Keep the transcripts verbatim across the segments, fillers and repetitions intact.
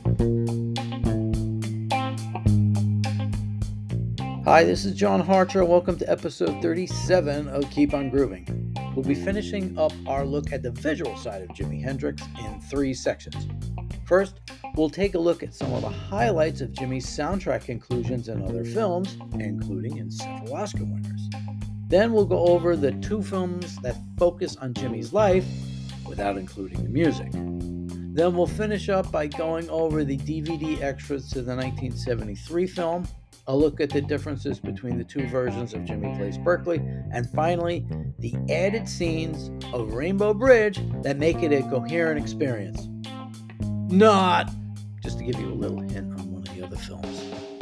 Hi, this is John Harcher. Welcome to episode thirty-seven of Keep on Grooving. We'll be finishing up our look at the visual side of Jimi Hendrix in three sections. First, we'll take a look at some of the highlights of Jimi's soundtrack inclusions in other films, including in several Oscar winners. Then we'll go over the two films that focus on Jimi's life without including the music. Then we'll finish up by going over the D V D extras to the nineteen seventy-three film, a look at the differences between the two versions of Jimi Plays Berkeley, and finally, the added scenes of Rainbow Bridge that make it a coherent experience. Not, just to give you a little hint on one of the other films.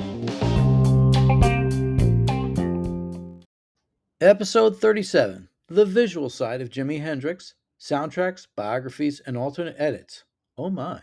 Episode thirty-seven, the visual side of Jimi Hendrix, soundtracks, biographies, and alternate edits. Oh my.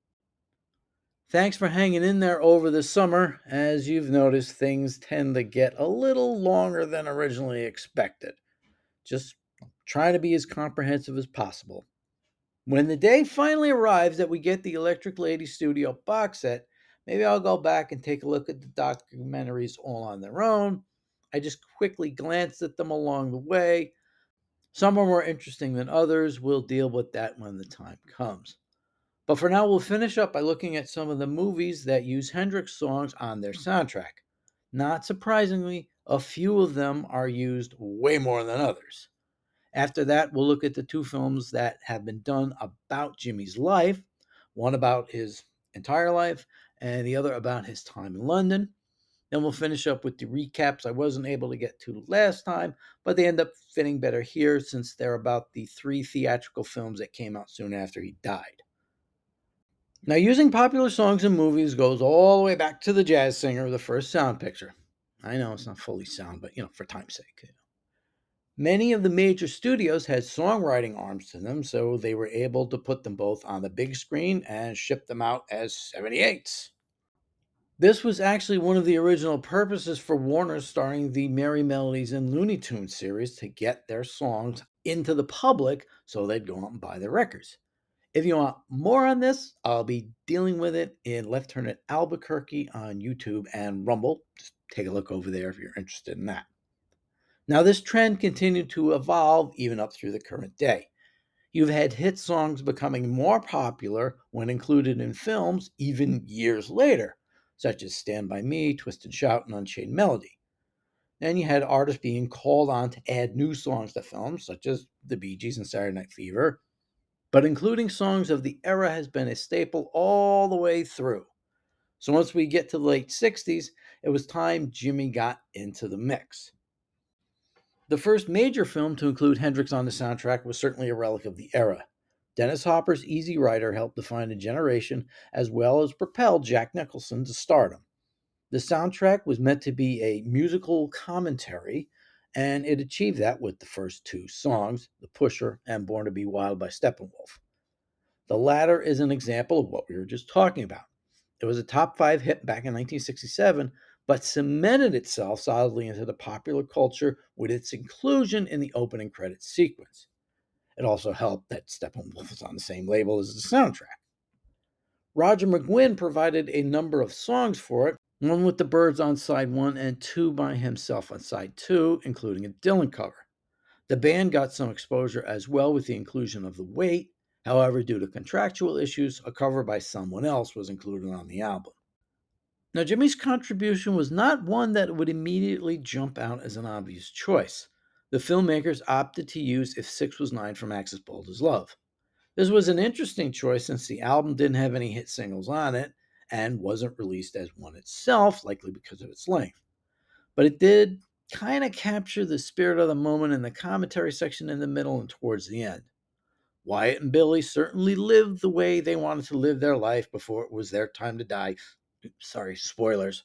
Thanks for hanging in there over the summer. As you've noticed, things tend to get a little longer than originally expected. Just trying to be as comprehensive as possible. When the day finally arrives that we get the Electric Lady Studio box set, maybe I'll go back and take a look at the documentaries all on their own. I just quickly glanced at them along the way. Some are more interesting than others. We'll deal with that when the time comes. But for now, we'll finish up by looking at some of the movies that use Hendrix songs on their soundtrack. Not surprisingly, a few of them are used way more than others. After that, we'll look at the two films that have been done about Jimi's life, one about his entire life and the other about his time in London. Then we'll finish up with the recaps I wasn't able to get to last time, but they end up fitting better here since they're about the three theatrical films that came out soon after he died. Now, using popular songs in movies goes all the way back to the jazz singer of the first sound picture. I know it's not fully sound, but, you know, for time's sake. You know. Many of the major studios had songwriting arms to them, so they were able to put them both on the big screen and ship them out as seventy-eights. This was actually one of the original purposes for Warner starting the Merry Melodies and Looney Tunes series to get their songs into the public so they'd go out and buy their records. If you want more on this, I'll be dealing with it in Left Turn at Albuquerque on YouTube and Rumble. Just take a look over there if you're interested in that. Now, this trend continued to evolve even up through the current day. You've had hit songs becoming more popular when included in films even years later, such as Stand By Me, Twist and Shout, and Unchained Melody. Then you had artists being called on to add new songs to films, such as the Bee Gees and Saturday Night Fever. But including songs of the era has been a staple all the way through. So once we get to the late sixties, it was time Jimi got into the mix. The first major film to include Hendrix on the soundtrack was certainly a relic of the era. Dennis Hopper's Easy Rider helped define a generation as well as propelled Jack Nicholson to stardom. The soundtrack was meant to be a musical commentary, and it achieved that with the first two songs, The Pusher and Born to Be Wild by Steppenwolf. The latter is an example of what we were just talking about. It was a top five hit back in nineteen sixty-seven, but cemented itself solidly into the popular culture with its inclusion in the opening credits sequence. It also helped that Steppenwolf was on the same label as the soundtrack. Roger McGuinn provided a number of songs for it, one with the Byrds on side one and two by himself on side two, including a Dylan cover. The band got some exposure as well with the inclusion of The Weight. However, due to contractual issues, a cover by someone else was included on the album. Now, Jimi's contribution was not one that would immediately jump out as an obvious choice. The filmmakers opted to use If Six Was Nine from Axis Bold as Love. This was an interesting choice since the album didn't have any hit singles on it and wasn't released as one itself, likely because of its length. But it did kind of capture the spirit of the moment in the commentary section in the middle and towards the end. Wyatt and Billy certainly lived the way they wanted to live their life before it was their time to die. Sorry, spoilers.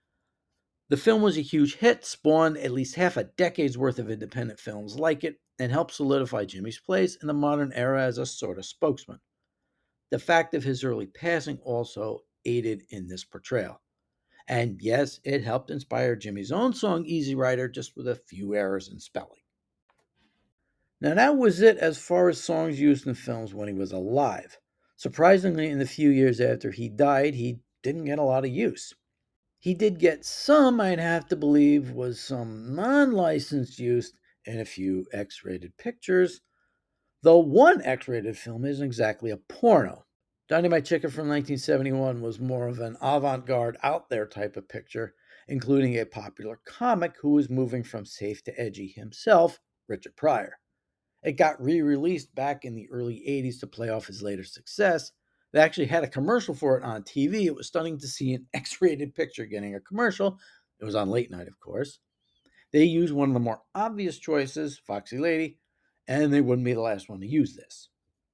The film was a huge hit, spawned at least half a decade's worth of independent films like it, and helped solidify Jimi's place in the modern era as a sort of spokesman. The fact of his early passing also aided in this portrayal. And yes, it helped inspire Jimi's own song Easy Rider, just with a few errors in spelling. Now that was it as far as songs used in films when he was alive. Surprisingly, in the few years after he died, he didn't get a lot of use. He did get some, I'd have to believe, was some non licensed use in a few X rated pictures, though one X rated film isn't exactly a porno. Dynamite Chicken from nineteen seventy-one was more of an avant garde, out there type of picture, including a popular comic who was moving from safe to edgy himself, Richard Pryor. It got re released back in the early eighties to play off his later success. They actually had a commercial for it on T V. It was stunning to see an X rated picture getting a commercial. It was on late night, of course. They used one of the more obvious choices, Foxy Lady, and they wouldn't be the last one to use this.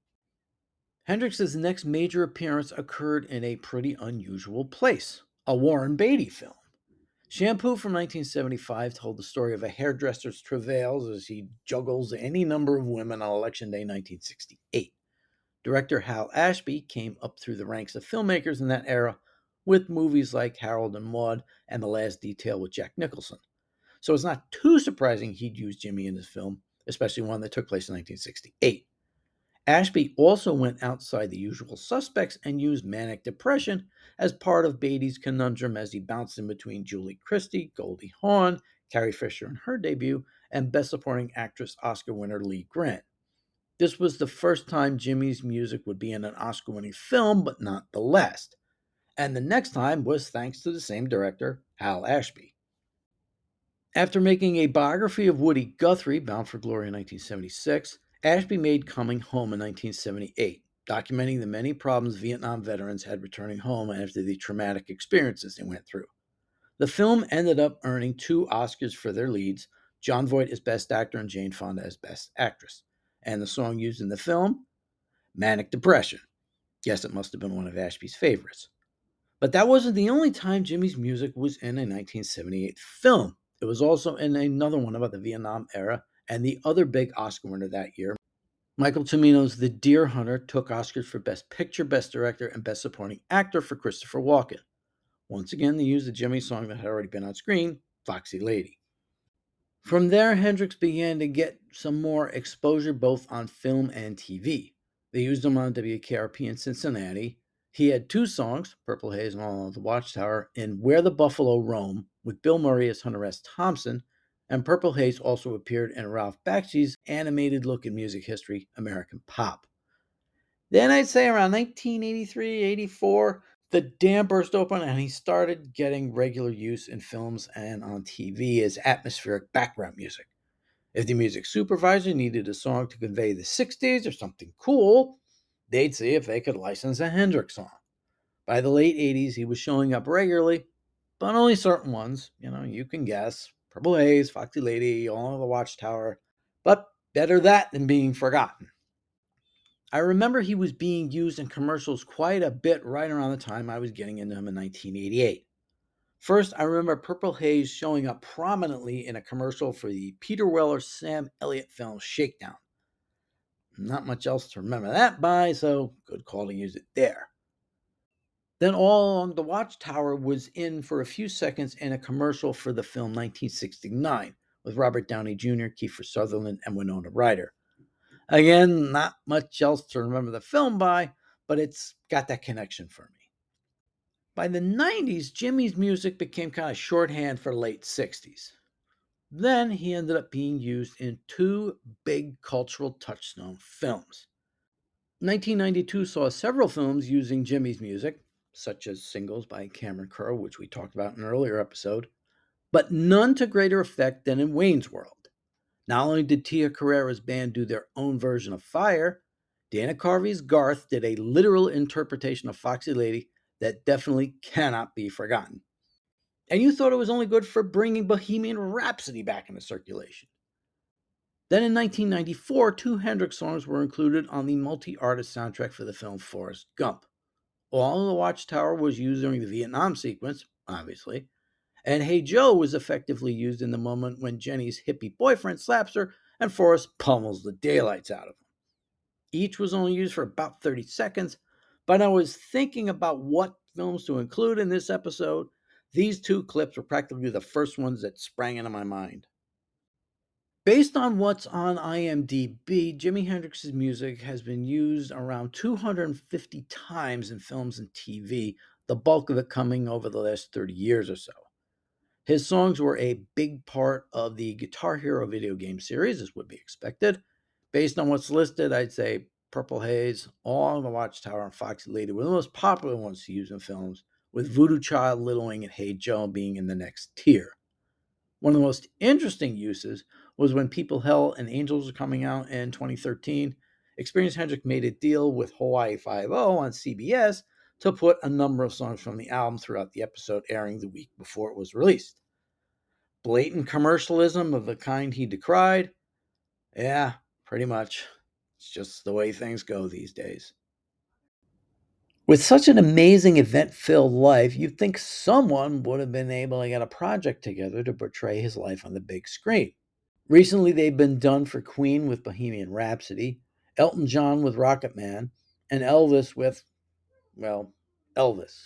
Hendrix's next major appearance occurred in a pretty unusual place, a Warren Beatty film. Shampoo from nineteen seventy-five told the story of a hairdresser's travails as he juggles any number of women on Election Day nineteen sixty-eight. Director Hal Ashby came up through the ranks of filmmakers in that era with movies like Harold and Maude and The Last Detail with Jack Nicholson. So it's not too surprising he'd use Jimmy in his film, especially one that took place in nineteen sixty-eight. Ashby also went outside the usual suspects and used manic depression as part of Beatty's conundrum as he bounced in between Julie Christie, Goldie Hawn, Carrie Fisher in her debut, and Best Supporting Actress Oscar winner Lee Grant. This was the first time Jimmy's music would be in an Oscar-winning film, but not the last. And the next time was thanks to the same director, Hal Ashby. After making a biography of Woody Guthrie, Bound for Glory in nineteen seventy-six, Ashby made Coming Home in nineteen seventy-eight, documenting the many problems Vietnam veterans had returning home after the traumatic experiences they went through. The film ended up earning two Oscars for their leads, Jon Voight as Best Actor and Jane Fonda as Best Actress. And the song used in the film? Manic Depression. Yes, it must have been one of Ashby's favorites. But that wasn't the only time Jimmy's music was in a nineteen seventy-eight film. It was also in another one about the Vietnam era, and the other big Oscar winner that year, Michael Cimino's The Deer Hunter, took Oscars for Best Picture, Best Director, and Best Supporting Actor for Christopher Walken. Once again, they used the Jimmy song that had already been on screen, Foxy Lady. From there, Hendrix began to get some more exposure both on film and T V. They used him on W K R P in Cincinnati. He had two songs, Purple Haze and All of the Watchtower, in Where the Buffalo Roam with Bill Murray as Hunter S. Thompson, and Purple Haze also appeared in Ralph Bakshi's animated look in music history, American Pop. Then I'd say around nineteen eighty-three, eighty-four, the dam burst open and he started getting regular use in films and on T V as atmospheric background music. If the music supervisor needed a song to convey the sixties or something cool, they'd see if they could license a Hendrix song. By the late eighties, he was showing up regularly, but only certain ones. You know, you can guess. Purple Haze, Foxy Lady, All of the Watchtower. But better that than being forgotten. I remember he was being used in commercials quite a bit right around the time I was getting into him in nineteen eighty-eight. First, I remember Purple Haze showing up prominently in a commercial for the Peter Weller Sam Elliott film Shakedown. Not much else to remember that by, so good call to use it there. Then All Along the Watchtower was in for a few seconds in a commercial for the film nineteen sixty-nine with Robert Downey Junior, Kiefer Sutherland, and Winona Ryder. Again, not much else to remember the film by, but it's got that connection for me. By the nineties, Jimmy's music became kind of shorthand for the late sixties. Then he ended up being used in two big cultural touchstone films. nineteen ninety-two saw several films using Jimmy's music, such as Singles by Cameron Crowe, which we talked about in an earlier episode, but none to greater effect than in Wayne's World. Not only did Tia Carrere's band do their own version of Fire, Dana Carvey's Garth did a literal interpretation of Foxy Lady that definitely cannot be forgotten. And you thought it was only good for bringing Bohemian Rhapsody back into circulation. Then in nineteen ninety-four, two Hendrix songs were included on the multi-artist soundtrack for the film Forrest Gump. All of the Watchtower was used during the Vietnam sequence, obviously, and Hey Joe was effectively used in the moment when Jenny's hippie boyfriend slaps her and Forrest pummels the daylights out of him. Each was only used for about thirty seconds, but I was thinking about what films to include in this episode. These two clips were practically the first ones that sprang into my mind. Based on what's on IMDb, Jimi Hendrix's music has been used around two hundred fifty times in films and T V, the bulk of it coming over the last thirty years or so. His songs were a big part of the Guitar Hero video game series, as would be expected. Based on what's listed, I'd say Purple Haze, All on the Watchtower, and Foxy Lady were the most popular ones to use in films, with Voodoo Child, Little Wing, and Hey Joe being in the next tier. One of the most interesting uses was when People Hell and Angels were coming out in twenty thirteen. Experience Hendrix made a deal with Hawaii Five-O on C B S to put a number of songs from the album throughout the episode, airing the week before it was released. Blatant commercialism of the kind he decried? Yeah, pretty much. It's just the way things go these days. With such an amazing event filled life, you'd think someone would have been able to get a project together to portray his life on the big screen. Recently, they've been done for Queen with Bohemian Rhapsody, Elton John with Rocket Man, and Elvis with, well, Elvis.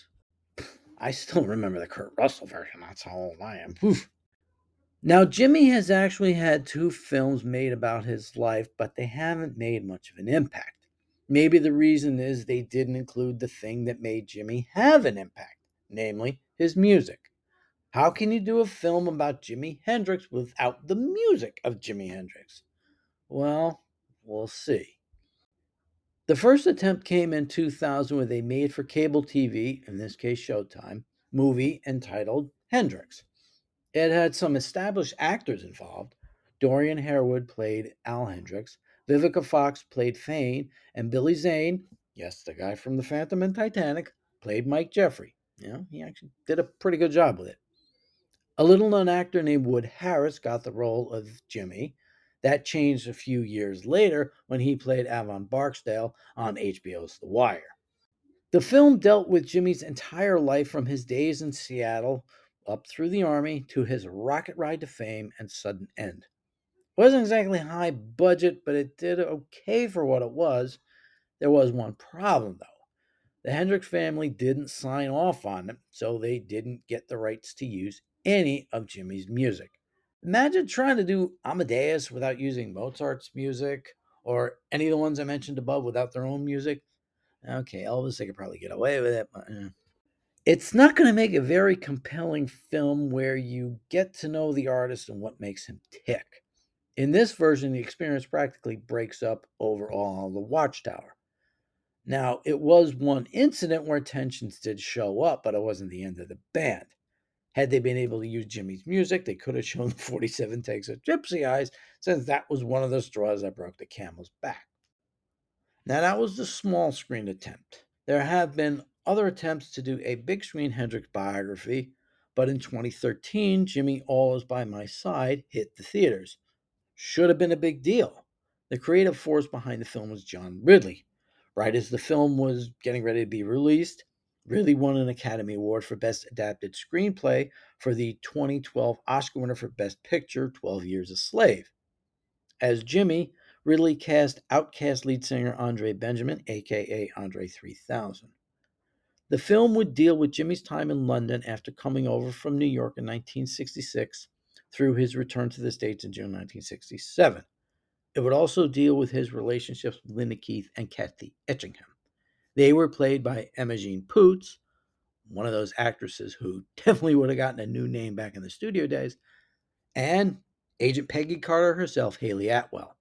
I still remember the Kurt Russell version. That's how old I am. Oof. Now, Jimmy has actually had two films made about his life, but they haven't made much of an impact. Maybe the reason is they didn't include the thing that made Jimmy have an impact, namely his music. How can you do a film about Jimi Hendrix without the music of Jimi Hendrix? Well, we'll see. The first attempt came in two thousand with a made for cable T V, in this case Showtime, movie entitled Hendrix. It had some established actors involved. Dorian Harewood played Al Hendrix, Vivica Fox played Fane, and Billy Zane, yes, the guy from The Phantom and Titanic, played Mike Jeffrey. You know, he actually did a pretty good job with it. A little known actor named Wood Harris got the role of Jimmy. That changed a few years later when he played Avon Barksdale on H B O's The Wire. The film dealt with Jimmy's entire life from his days in Seattle up through the Army to his rocket ride to fame and sudden end. It wasn't exactly high budget, but it did okay for what it was. There was one problem, though. The Hendrix family didn't sign off on it, so they didn't get the rights to use any of Jimmy's music. Imagine trying to do Amadeus without using Mozart's music, or any of the ones I mentioned above without their own music. Okay, Elvis, they could probably get away with it, but eh. It's not going to make a very compelling film where you get to know the artist and what makes him tick. In this version, the experience practically breaks up over all the Watchtower. Now, it was one incident where tensions did show up, but it wasn't the end of the band. Had they been able to use Jimmy's music, they could have shown the forty-seven takes of Gypsy Eyes, since that was one of the straws that broke the camel's back. Now, that was the small screen attempt. There have been other attempts to do a big screen Hendrix biography, but in twenty thirteen, Jimmy All Is By My Side hit the theaters. Should have been a big deal. The creative force behind the film was John Ridley. Right as the film was getting ready to be released, Ridley won an Academy Award for Best Adapted Screenplay for the twenty twelve Oscar winner for Best Picture, twelve Years a Slave. As Jimmy, Ridley cast Outkast lead singer Andre Benjamin, aka Andre three thousand. The film would deal with Jimmy's time in London after coming over from New York in nineteen sixty-six through his return to the States in June nineteen sixty-seven. It would also deal with his relationships with Linda Keith and Kathy Etchingham. They were played by Imogen Poots, one of those actresses who definitely would have gotten a new name back in the studio days, and Agent Peggy Carter herself, Haley Atwell.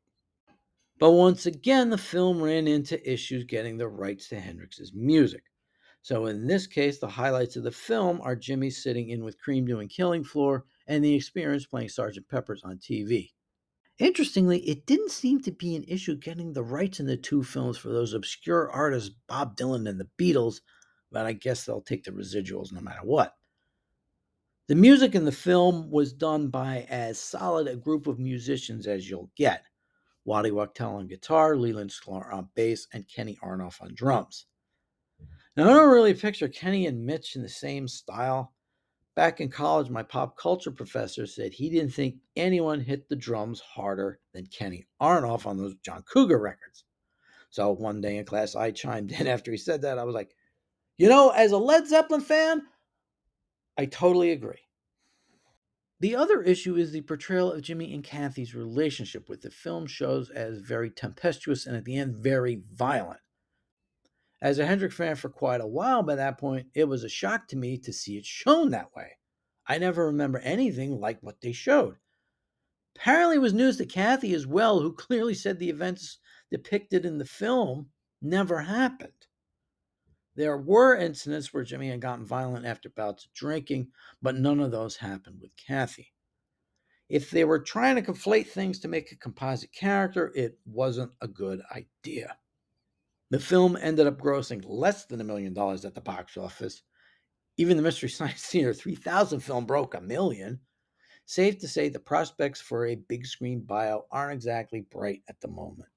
But once again, the film ran into issues getting the rights to Hendrix's music. So in this case, the highlights of the film are Jimmy sitting in with Cream doing Killing Floor and the Experience playing Sergeant Pepper's on T V. Interestingly, it didn't seem to be an issue getting the rights in the two films for those obscure artists Bob Dylan and the Beatles, but I guess they'll take the residuals no matter what. The music in the film was done by as solid a group of musicians as you'll get. Waddy Wachtel on guitar, Leland Sklar on bass, and Kenny Arnoff on drums. Now, I don't really picture Kenny and Mitch in the same style. Back in college, my pop culture professor said he didn't think anyone hit the drums harder than Kenny Arnoff on those John Cougar records. So one day in class, I chimed in after he said that. I was like, you know, as a Led Zeppelin fan, I totally agree. The other issue is the portrayal of Jimmy and Kathy's relationship, with the film shows as very tempestuous and at the end very violent. As a Hendrix fan for quite a while by that point, it was a shock to me to see it shown that way. I never remember anything like what they showed. Apparently, it was news to Kathy as well, who clearly said the events depicted in the film never happened. There were incidents where Jimmy had gotten violent after bouts of drinking, but none of those happened with Kathy. If they were trying to conflate things to make a composite character, it wasn't a good idea. The film ended up grossing less than a million dollars at the box office. Even the Mystery Science Theater three thousand film broke a million. Safe to say the prospects for a big screen bio aren't exactly bright at the moment.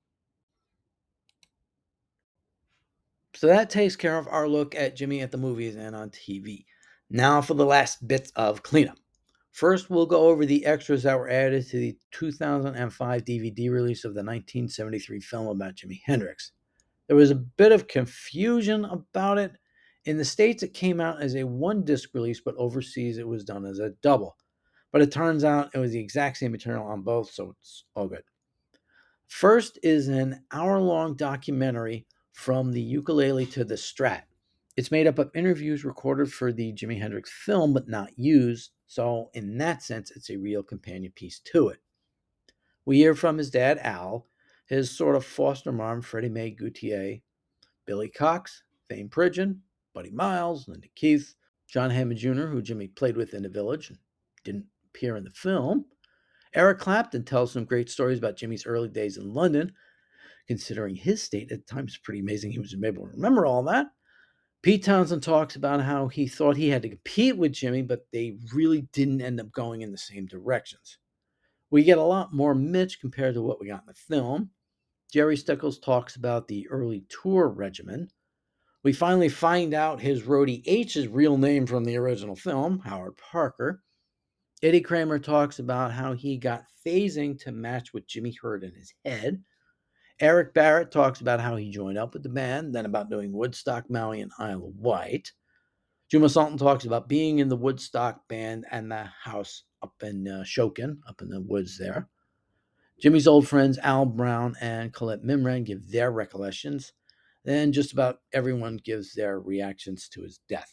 So that takes care of our look at Jimmy at the movies and on T V. Now for the last bits of cleanup. First, we'll go over the extras that were added to the two thousand five D V D release of the nineteen seventy-three film about Jimi Hendrix. There was a bit of confusion about it. In the States, it came out as a one-disc release, but overseas it was done as a double. But it turns out it was the exact same material on both, so it's all good. First is an hour-long documentary From the Ukulele to the Strat. It's made up of interviews recorded for the Jimi Hendrix film, but not used, so in that sense, it's a real companion piece to it. We hear from his dad, Al, his sort of foster mom, Freddie Mae Gutierrez, Billy Cox, Thane Pridgeon, Buddy Miles, Linda Keith, John Hammond Junior, who Jimmy played with in The Village and didn't appear in the film. Eric Clapton tells some great stories about Jimmy's early days in London. Considering his state at the time, it's pretty amazing he was able to remember all that. Pete Townsend talks about how he thought he had to compete with Jimmy, but they really didn't end up going in the same directions. We get a lot more Mitch compared to what we got in the film. Jerry Stickles talks about the early tour regimen. We finally find out his roadie H's real name from the original film, Howard Parker. Eddie Kramer talks about how he got phasing to match what Jimmy heard in his head. Eric Barrett talks about how he joined up with the band, then about doing Woodstock, Maui, and Isle of Wight. Juma Sultan talks about being in the Woodstock band and the house up in uh, Shokin, up in the woods there. Jimmy's old friends Al Brown and Colette Mimran give their recollections. Then just about everyone gives their reactions to his death.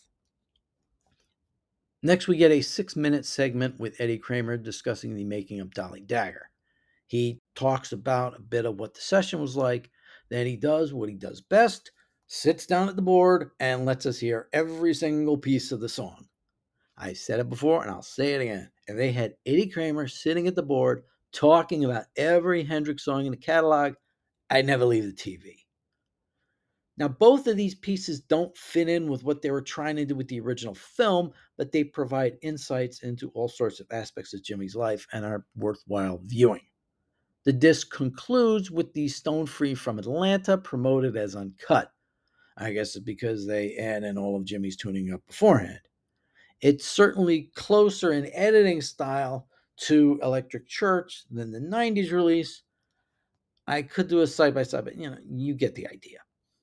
Next, we get a six-minute segment with Eddie Kramer discussing the making of Dolly Dagger. He talks about a bit of what the session was like. Then he does what he does best, sits down at the board and lets us hear every single piece of the song. I said it before and I'll say it again. If they had Eddie Kramer sitting at the board talking about every Hendrix song in the catalog, I'd never leave the T V. Now, both of these pieces don't fit in with what they were trying to do with the original film, but they provide insights into all sorts of aspects of Jimmy's life and are worthwhile viewing. The disc concludes with the Stone Free from Atlanta promoted as uncut. I guess it's because they add in all of Jimmy's tuning up beforehand. It's certainly closer in editing style to Electric Church than the nineties release. I could do a side-by-side, but you know, you get the idea.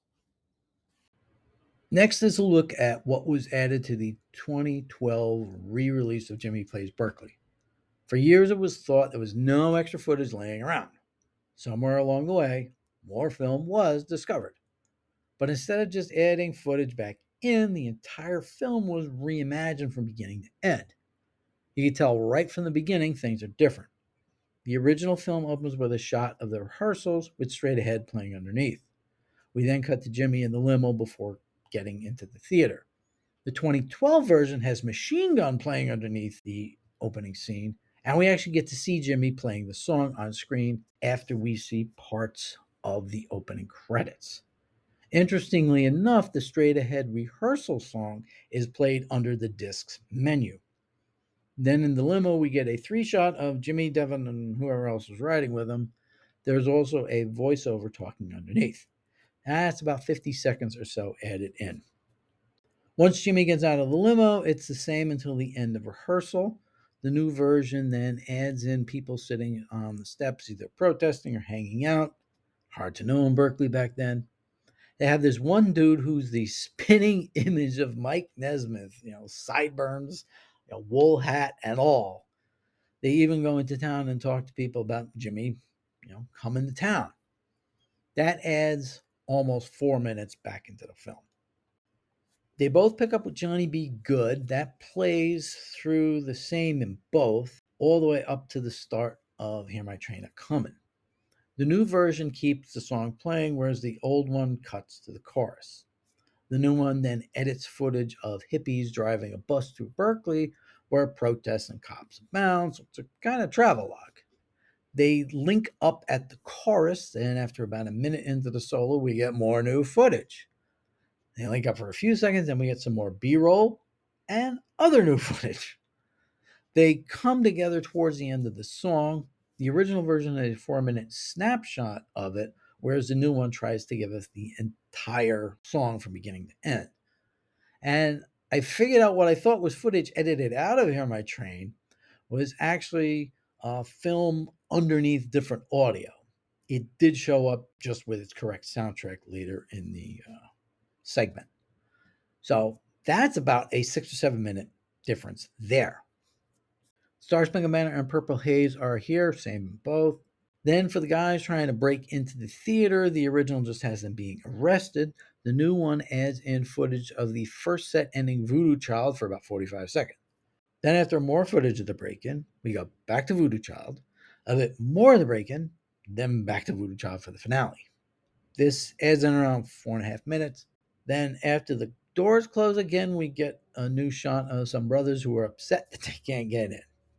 Next is a look at what was added to the twenty twelve re-release of Jimmy Plays Berkeley. For years, it was thought there was no extra footage laying around. Somewhere along the way, more film was discovered. But instead of just adding footage back in, the entire film was reimagined from beginning to end. You can tell right from the beginning things are different. The original film opens with a shot of the rehearsals with Straight Ahead playing underneath. We then cut to Jimmy in the limo before getting into the theater. The twenty twelve version has Machine Gun playing underneath the opening scene, and we actually get to see Jimmy playing the song on screen after we see parts of the opening credits. Interestingly enough, the Straight Ahead rehearsal song is played under the disc's menu. Then in the limo, we get a three-shot of Jimmy, Devin, and whoever else was riding with him. There's also a voiceover talking underneath. That's about fifty seconds or so added in. Once Jimmy gets out of the limo, it's the same until the end of rehearsal. The new version then adds in people sitting on the steps, either protesting or hanging out. Hard to know in Berkeley back then. They have this one dude who's the spinning image of Mike Nesmith, you know, sideburns, a wool hat and all. They even go into town and talk to people about Jimmy, you know, coming to town. That adds almost four minutes back into the film. They both pick up with Johnny B. Good. That plays through the same in both, all the way up to the start of Hear My Train A-Comin'. The new version keeps the song playing, whereas the old one cuts to the chorus. The new one then edits footage of hippies driving a bus through Berkeley where protests and cops abound. So it's a kind of travelogue. They link up at the chorus, and after about a minute into the solo, we get more new footage. They link up for a few seconds, and we get some more B-roll and other new footage. They come together towards the end of the song. The original version is a four-minute snapshot of it, whereas the new one tries to give us the entire song from beginning to end. And I figured out what I thought was footage edited out of Hear My Train was actually uh, film underneath different audio. It did show up just with its correct soundtrack later in the uh, segment. So that's about a six or seven minute difference there. Star Spangled Banner and Purple Haze are here, same in both. Then for the guys trying to break into the theater, the original just has them being arrested. The new one adds in footage of the first set ending Voodoo Child for about forty-five seconds. Then after more footage of the break-in, we go back to Voodoo Child, a bit more of the break-in, then back to Voodoo Child for the finale. This adds in around four and a half minutes. Then after the doors close again, we get a new shot of some brothers who are upset that they can't get in.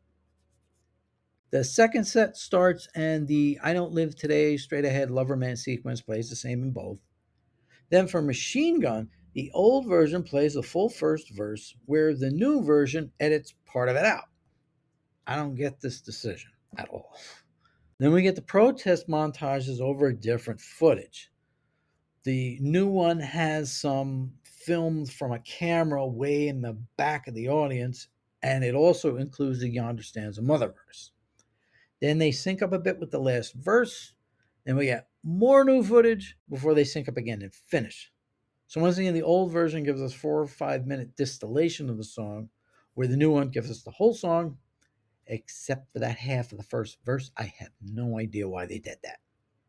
The second set starts, and the I Don't Live Today straight ahead Lover Man sequence plays the same in both. Then for Machine Gun, the old version plays the full first verse, where the new version edits part of it out. I don't get this decision at all. Then we get the protest montages over different footage. The new one has some filmed from a camera way in the back of the audience, and it also includes the Yonder Stands a Mother verse. Then they sync up a bit with the last verse. Then we get more new footage before they sync up again and finish. So once again, the old version gives us four or five minute distillation of the song, where the new one gives us the whole song, except for that half of the first verse. I have no idea why they did that.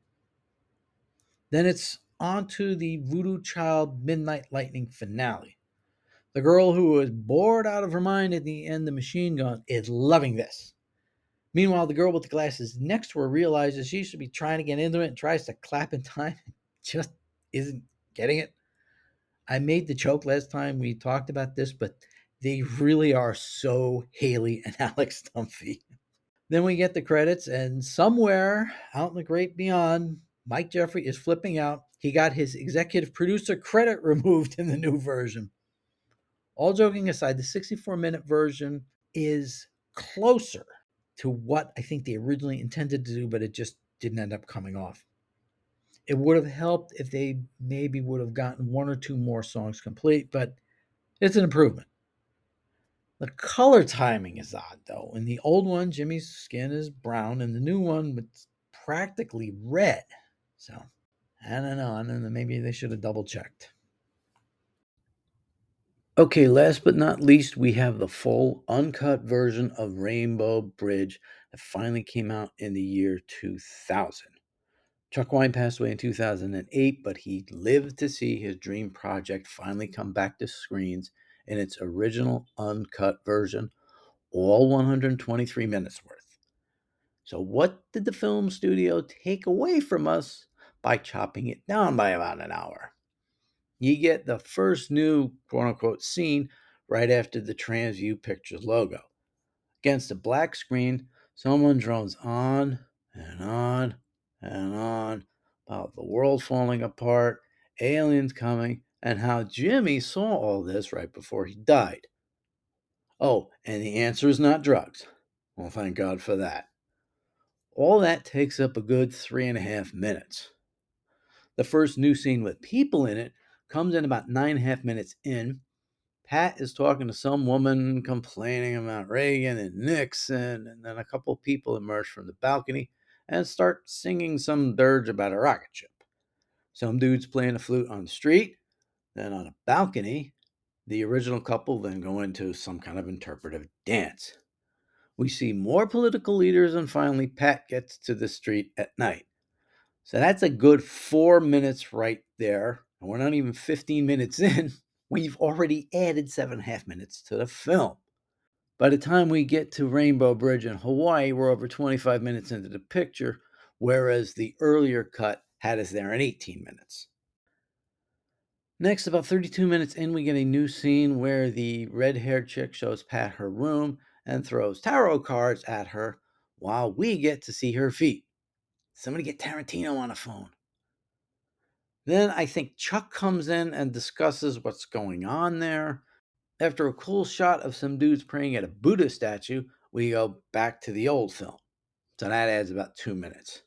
Then it's on to the Voodoo Child Midnight Lightning finale. The girl who was bored out of her mind at the end of Machine Gun is loving this. Meanwhile, the girl with the glasses next to her realizes she should be trying to get into it and tries to clap in time. Just isn't getting it. I made the joke last time we talked about this, but they really are so Haley and Alex Dunphy. Then we get the credits, and somewhere out in the great beyond, Mike Jeffrey is flipping out. He got his executive producer credit removed in the new version. All joking aside, the sixty-four minute version is closer to what I think they originally intended to do, but it just didn't end up coming off. It would have helped if they maybe would have gotten one or two more songs complete, but it's an improvement. The color timing is odd, though. In the old one, Jimmy's skin is brown, and the new one, it's practically red. So, I don't know. I don't know. Maybe they should have double checked. Okay, last but not least, we have the full uncut version of Rainbow Bridge that finally came out in the year two thousand. Chuck Wine passed away in two thousand eight, but he lived to see his dream project finally come back to screens in its original uncut version, all one hundred twenty-three minutes worth. So what did the film studio take away from us by chopping it down by about an hour? You get the first new quote-unquote scene right after the Transview Pictures logo. Against a black screen, someone drones on and on and on about the world falling apart, aliens coming, and how Jimmy saw all this right before he died. Oh, and the answer is not drugs. Well, thank God for that. All that takes up a good three and a half minutes. The first new scene with people in it comes in about nine and a half minutes in. Pat is talking to some woman complaining about Reagan and Nixon, and then a couple of people emerge from the balcony and start singing some dirge about a rocket ship. Some dude's playing a flute on the street, then on a balcony, The original couple then go into some kind of interpretive dance. We see more political leaders, and finally, Pat gets to the street at night. So that's a good four minutes right there. And we're not even fifteen minutes in. We've already added seven and a half minutes to the film. By the time we get to Rainbow Bridge in Hawaii, we're over twenty-five minutes into the picture, whereas the earlier cut had us there in eighteen minutes. Next, about thirty-two minutes in, we get a new scene where the red-haired chick shows Pat her room and throws tarot cards at her while we get to see her feet. Somebody get Tarantino on the phone. Then I think Chuck comes in and discusses what's going on there. After a cool shot of some dudes praying at a Buddha statue, we go back to the old film. So that adds about two minutes.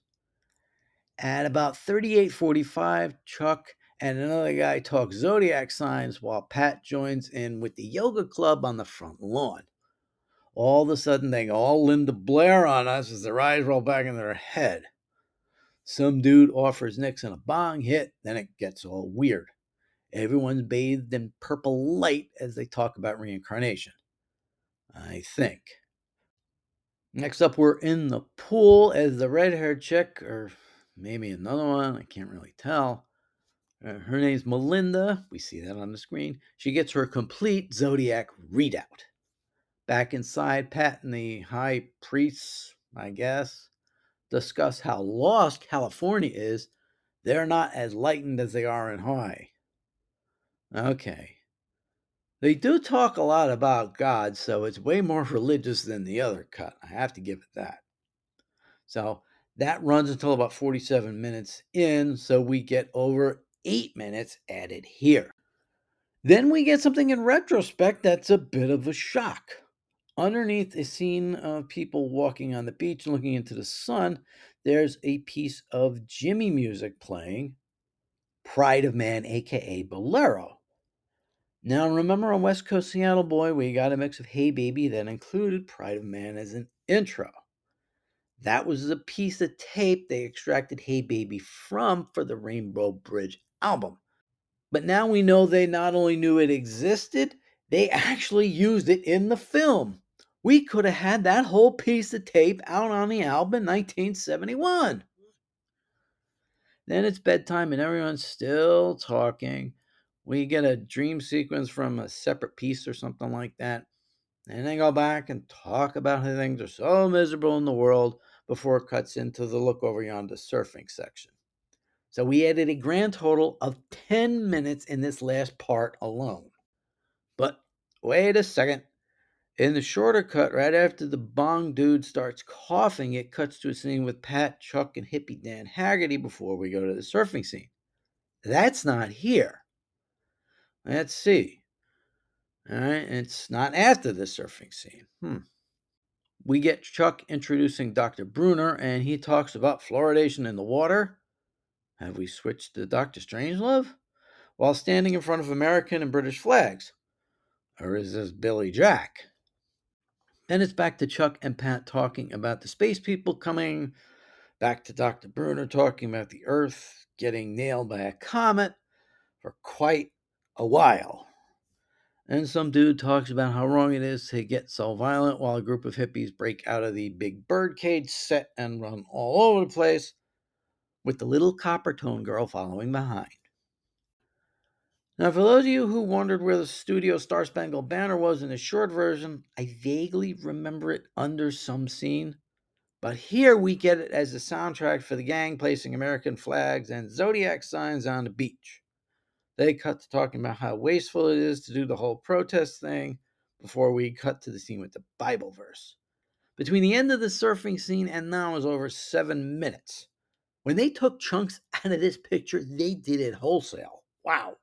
At about thirty-eight forty-five, Chuck and another guy talk zodiac signs while Pat joins in with the yoga club on the front lawn. All of a sudden, they go all Linda Blair on us as their eyes roll back in their head. Some dude offers Nixon a bong hit, then it gets all weird. Everyone's bathed in purple light as they talk about reincarnation, I think. Next up, we're in the pool as the red-haired chick, or maybe another one, I can't really tell. Uh, her name's Melinda. We see that on the screen. She gets her complete zodiac readout. Back inside, Pat and the high priests, I guess, discuss how lost California is. They're not as lightened as they are in Hawaii. Okay. They do talk a lot about God, so it's way more religious than the other cut. I have to give it that. So that runs until about forty-seven minutes in, so we get over eight minutes added here. Then we get something in retrospect that's a bit of a shock. Underneath a scene of people walking on the beach and looking into the sun, there's a piece of Jimmy music playing, Pride of Man, aka Bolero. Now, remember on West Coast Seattle Boy, we got a mix of Hey Baby that included Pride of Man as an intro. That was a piece of tape they extracted Hey Baby from for the Rainbow Bridge album. But now we know they not only knew it existed, they actually used it in the film. We could have had that whole piece of tape out on the album in nineteen seventy-one. Then it's bedtime and everyone's still talking. We get a dream sequence from a separate piece or something like that. And they go back and talk about how things are so miserable in the world before it cuts into the look over yonder surfing section. So we added a grand total of ten minutes in this last part alone. But wait a second. In the shorter cut, right after the bong dude starts coughing, it cuts to a scene with Pat, Chuck, and hippie Dan Haggerty before we go to the surfing scene. That's not here. Let's see. All right, it's not after the surfing scene. Hmm. We get Chuck introducing Doctor Bruner, and he talks about fluoridation in the water. Have we switched to Doctor Strangelove? While standing in front of American and British flags. Or is this Billy Jack? Then it's back to Chuck and Pat talking about the space people coming, back to Doctor Bruner talking about the Earth getting nailed by a comet for quite a while. And some dude talks about how wrong it is to get so violent while a group of hippies break out of the big birdcage set and run all over the place, with the little copper tone girl following behind. Now, for those of you who wondered where the studio Star Spangled Banner was in the short version, I vaguely remember it under some scene. But here we get it as the soundtrack for the gang placing American flags and zodiac signs on the beach. They cut to talking about how wasteful it is to do the whole protest thing before we cut to the scene with the Bible verse. Between the end of the surfing scene and now is over seven minutes. When they took chunks out of this picture, they did it wholesale. Wow.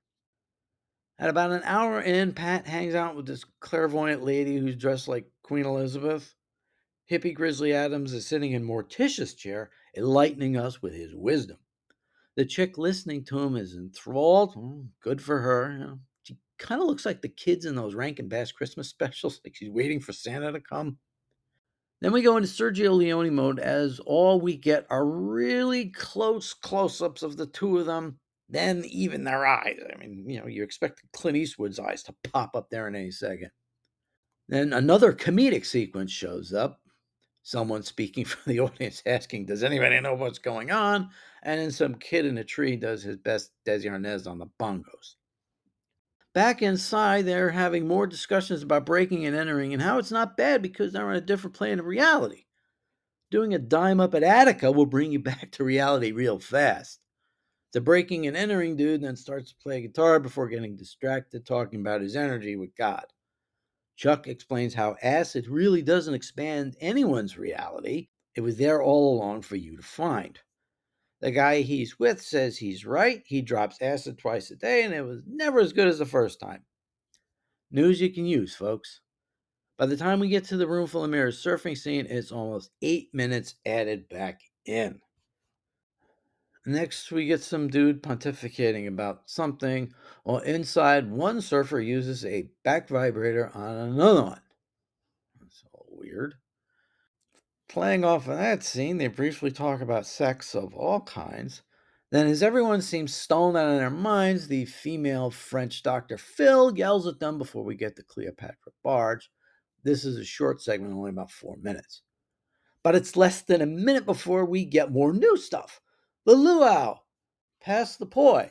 At about an hour in, Pat hangs out with this clairvoyant lady who's dressed like Queen Elizabeth. Hippie Grizzly Adams is sitting in Morticia's chair, enlightening us with his wisdom. The chick listening to him is enthralled. Mm, good for her. You know, she kind of looks like the kids in those Rankin Bass Christmas specials, like she's waiting for Santa to come. Then we go into Sergio Leone mode as all we get are really close close-ups of the two of them Then even their eyes. I mean, you know, you expect Clint Eastwood's eyes to pop up there in any second. Then another comedic sequence shows up. Someone speaking from the audience asking, "Does anybody know what's going on?" And then some kid in a tree does his best Desi Arnaz on the bongos. Back inside, they're having more discussions about breaking and entering and how it's not bad because they're on a different plane of reality. Doing a dime up at Attica will bring you back to reality real fast. The breaking and entering dude then starts to play guitar before getting distracted talking about his energy with God. Chuck explains how acid really doesn't expand anyone's reality. It was there all along for you to find. The guy he's with says he's right. He drops acid twice a day, and it was never as good as the first time. News you can use, folks. By the time we get to the room full of mirrors surfing scene, it's almost eight minutes added back in. Next, we get some dude pontificating about something, while inside, one surfer uses a back vibrator on another one. That's all weird. Playing off of that scene, they briefly talk about sex of all kinds. Then, as everyone seems stoned out of their minds, the female French Doctor Phil yells at them before we get to Cleopatra Barge. This is a short segment, only about four minutes. But it's less than a minute before we get more new stuff. The luau, pass the poi.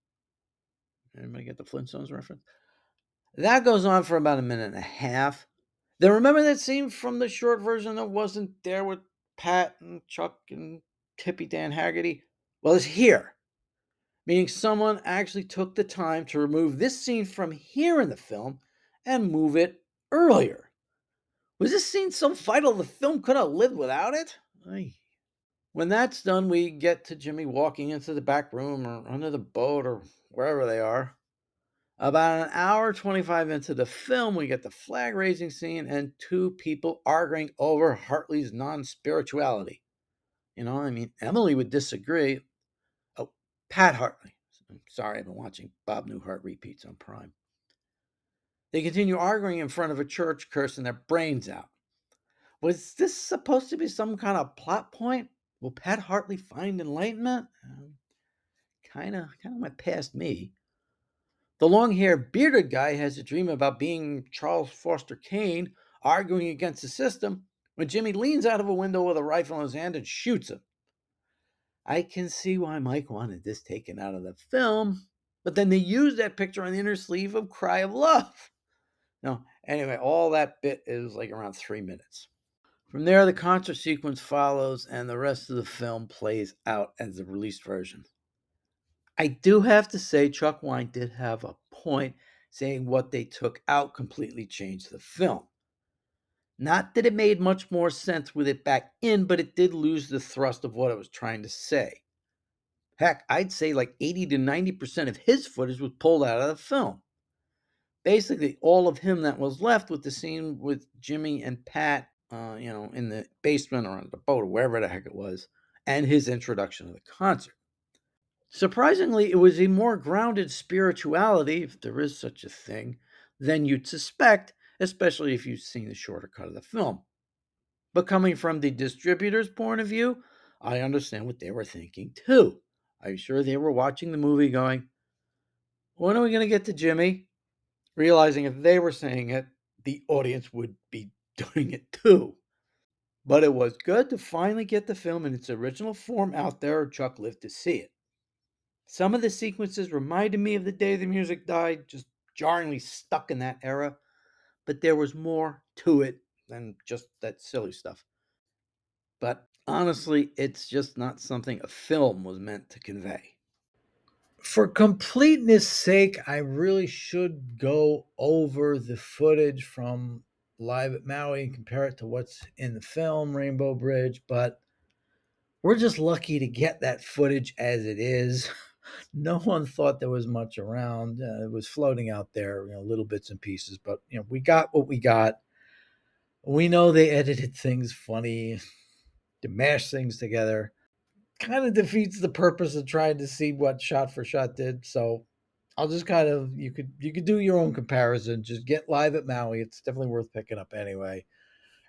Anybody get the Flintstones reference? That goes on for about a minute and a half. Then remember that scene from the short version that wasn't there with Pat and Chuck and Tippy Dan Haggerty? Well, it's here. Meaning someone actually took the time to remove this scene from here in the film and move it earlier. Was this scene so vital the film could have lived without it? Ay. When that's done, we get to Jimmy walking into the back room or under the boat or wherever they are. About an hour twenty-five into the film, we get the flag raising scene and two people arguing over Hartley's non spirituality. You know, I mean, Emily would disagree. Oh, Pat Hartley. I'm sorry, I've been watching Bob Newhart repeats on Prime. They continue arguing in front of a church, cursing their brains out. Was this supposed to be some kind of plot point? Will Pat Hartley find enlightenment? Um, kind of, kind of went past me. The long-haired, bearded guy has a dream about being Charles Foster Kane, arguing against the system, when Jimmy leans out of a window with a rifle in his hand and shoots him. I can see why Mike wanted this taken out of the film, but then they used that picture on the inner sleeve of Cry of Love. No, anyway, all that bit is like around three minutes. From there, the concert sequence follows, and the rest of the film plays out as the released version. I do have to say, Chuck Wine did have a point saying what they took out completely changed the film. Not that it made much more sense with it back in, but it did lose the thrust of what it was trying to say. Heck, I'd say like eighty to ninety percent of his footage was pulled out of the film. Basically, all of him that was left with the scene with Jimmy and Pat, uh, you know, in the basement or on the boat or wherever the heck it was, and his introduction of the concert. Surprisingly, it was a more grounded spirituality, if there is such a thing, than you'd suspect, especially if you've seen the shorter cut of the film. But coming from the distributor's point of view, I understand what they were thinking too. I'm sure they were watching the movie going, when are we going to get to Jimmy? Realizing if they were saying it, the audience would be doing it too. But it was good to finally get the film in its original form out there. Chuck lived to see it. Some of the sequences reminded me of the day the music died, just jarringly stuck in that era, but there was more to it than just that silly stuff. But honestly, it's just not something a film was meant to convey. For completeness sake, I really should go over the footage from Live at Maui and compare it to what's in the film, Rainbow Bridge, but we're just lucky to get that footage as it is. No one thought there was much around. Uh, it was floating out there, you know, little bits and pieces, but you know, we got what we got. We know they edited things funny to mash things together. Kind of defeats the purpose of trying to see what shot for shot did. So I'll just kind of you could you could do your own comparison. Just get Live at Maui. It's definitely worth picking up anyway.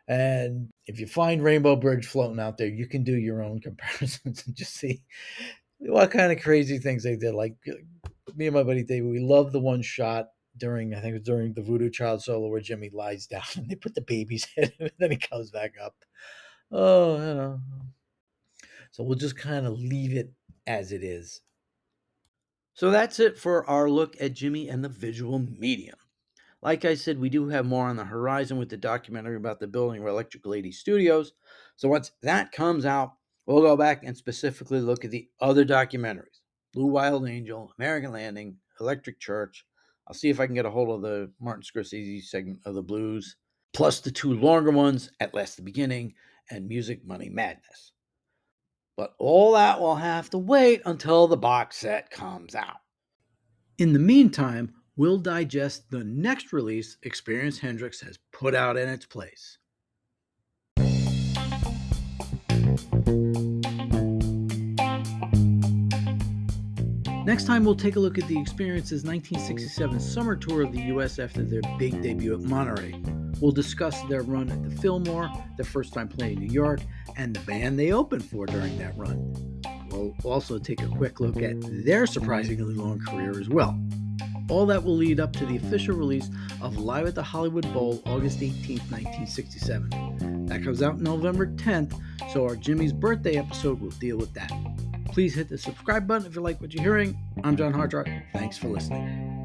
And if you find Rainbow Bridge floating out there, you can do your own comparisons and just see what kind of crazy things they did. Like me and my buddy David, we loved the one shot during, I think it was during the Voodoo Child solo where Jimmy lies down and they put the baby's head in and then he comes back up. Oh, you know. So we'll just kind of leave it as it is. So that's it for our look at Jimmy and the visual medium. Like I said, we do have more on the horizon with the documentary about the building of Electric Lady Studios. So once that comes out, we'll go back and specifically look at the other documentaries: Blue Wild Angel, American Landing, Electric Church. I'll see if I can get a hold of the Martin Scorsese segment of the Blues, plus the two longer ones, At Last the Beginning and Music, Money, Madness. But all that will have to wait until the box set comes out. In the meantime, we'll digest the next release Experience Hendrix has put out in its place. Next time, we'll take a look at the Experience's nineteen sixty-seven summer tour of the U S after their big debut at Monterey. We'll discuss their run at the Fillmore, their first time playing in New York, and the band they opened for during that run. We'll also take a quick look at their surprisingly long career as well. All that will lead up to the official release of Live at the Hollywood Bowl, August eighteenth, nineteen sixty-seven. That comes out November tenth, so our Jimmy's birthday episode will deal with that. Please hit the subscribe button if you like what you're hearing. I'm John Hartrock. Thanks for listening.